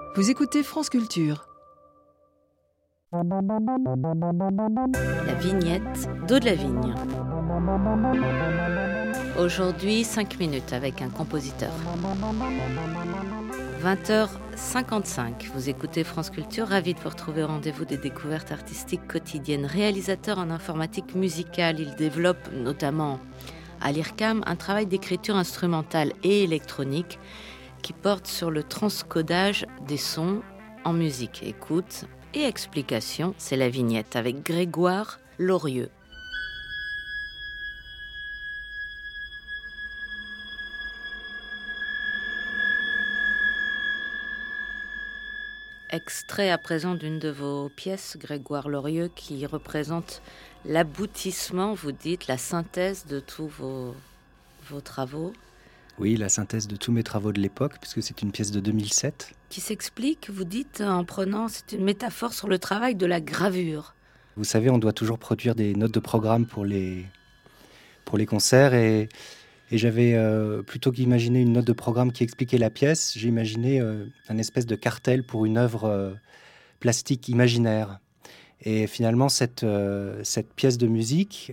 Vous écoutez France Culture. La vignette d'Eau de la Vigne. Aujourd'hui, 5 minutes avec un compositeur. 20h55, vous écoutez France Culture, ravi de vous retrouver au rendez-vous des découvertes artistiques quotidiennes. Réalisateur en informatique musicale, il développe notamment à l'IRCAM un travail d'écriture instrumentale et électronique qui porte sur le transcodage des sons en musique. Écoute et explication, c'est la vignette avec Grégoire Lorieux. Extrait à présent d'une de vos pièces, Grégoire Lorieux, qui représente l'aboutissement, vous dites, la synthèse de tous vos travaux. Oui, la synthèse de tous mes travaux de l'époque, puisque c'est une pièce de 2007. Qui s'explique, vous dites, en prenant, c'est une métaphore sur le travail de la gravure. Vous savez, on doit toujours produire des notes de programme pour les concerts, et j'avais, plutôt qu'imaginer une note de programme qui expliquait la pièce, j'ai imaginé un espèce de cartel pour une œuvre plastique imaginaire. Et finalement, cette pièce de musique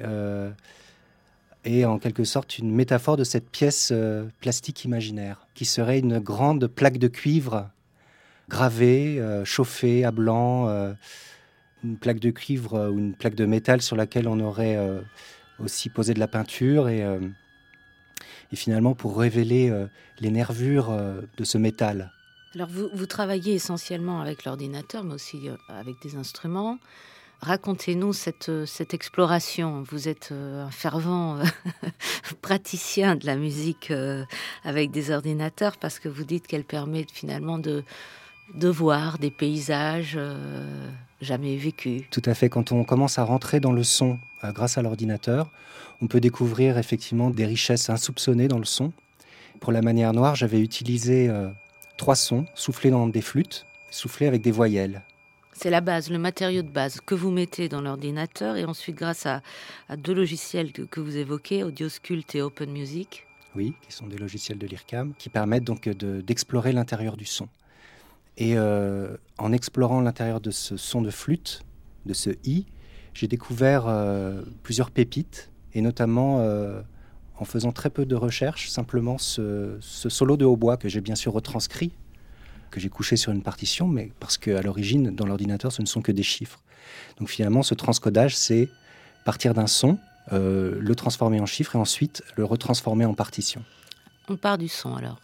est en quelque sorte une métaphore de cette pièce plastique imaginaire, qui serait une grande plaque de cuivre gravée, chauffée à blanc, une plaque de cuivre ou une plaque de métal sur laquelle on aurait aussi posé de la peinture, et finalement pour révéler les nervures de ce métal. Alors vous travaillez essentiellement avec l'ordinateur, mais aussi avec des instruments. Racontez-nous cette exploration. Vous êtes un fervent praticien de la musique avec des ordinateurs, parce que vous dites qu'elle permet finalement de voir des paysages jamais vécus. Tout à fait. Quand on commence à rentrer dans le son grâce à l'ordinateur, on peut découvrir effectivement des richesses insoupçonnées dans le son. Pour la manière noire, j'avais utilisé 3 sons soufflés dans des flûtes, soufflés avec des voyelles. C'est la base, le matériau de base que vous mettez dans l'ordinateur, et ensuite grâce à 2 logiciels que vous évoquez, Audioscult et Open Music. Oui, qui sont des logiciels de l'IRCAM, qui permettent donc d'explorer l'intérieur du son. Et en explorant l'intérieur de ce son de flûte, de ce i, j'ai découvert plusieurs pépites, et notamment en faisant très peu de recherches, simplement ce solo de hautbois que j'ai bien sûr retranscrit, que j'ai couché sur une partition, mais parce qu'à l'origine, dans l'ordinateur, ce ne sont que des chiffres. Donc finalement, ce transcodage, c'est partir d'un son, le transformer en chiffre, et ensuite le retransformer en partition. On part du son alors.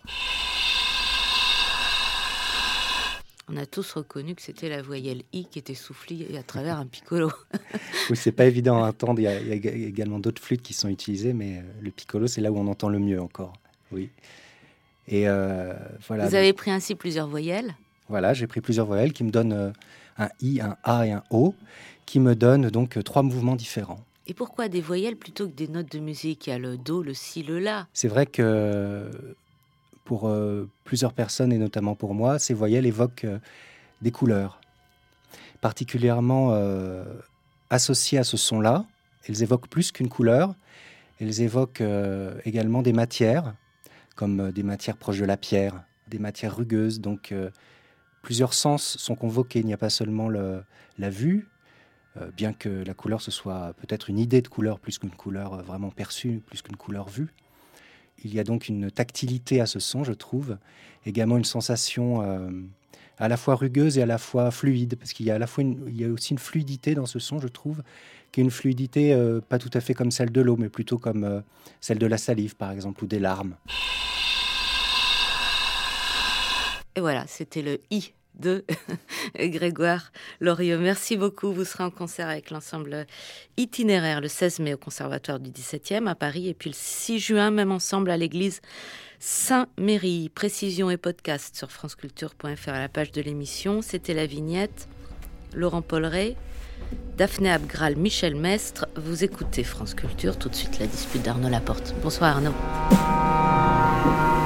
On a tous reconnu que c'était la voyelle I qui était soufflée à travers un piccolo. Oui, c'est pas évident à entendre. Il y a également d'autres flûtes qui sont utilisées, mais le piccolo, c'est là où on entend le mieux encore. Oui. Et voilà. Vous avez pris ainsi plusieurs voyelles ? Voilà, j'ai pris plusieurs voyelles qui me donnent un I, un A et un O, qui me donnent donc 3 mouvements différents. Et pourquoi des voyelles plutôt que des notes de musique ? Il y a le Do, le Si, le La. C'est vrai que pour plusieurs personnes, et notamment pour moi, ces voyelles évoquent des couleurs. Particulièrement associées à ce son-là, elles évoquent plus qu'une couleur. Elles évoquent également des matières, comme des matières proches de la pierre, des matières rugueuses. Donc plusieurs sens sont convoqués. Il n'y a pas seulement la vue, bien que la couleur, ce soit peut-être une idée de couleur plus qu'une couleur vraiment perçue, plus qu'une couleur vue. Il y a donc une tactilité à ce son, je trouve. Également une sensation à la fois rugueuse et à la fois fluide, parce qu'il y a il y a aussi une fluidité dans ce son, je trouve, qui est une fluidité pas tout à fait comme celle de l'eau, mais plutôt comme celle de la salive, par exemple, ou des larmes. Et voilà, c'était le I de Grégoire Lorieux. Merci beaucoup. Vous serez en concert avec l'ensemble Itinéraire le 16 mai au Conservatoire du 17e à Paris, et puis le 6 juin, même ensemble à l'église Saint-Méry. Précision et podcast sur franceculture.fr à la page de l'émission. C'était la vignette. Laurent Polleret, Daphné Abgral, Michel Mestre. Vous écoutez France Culture. Tout de suite, la dispute d'Arnaud Laporte. Bonsoir Arnaud.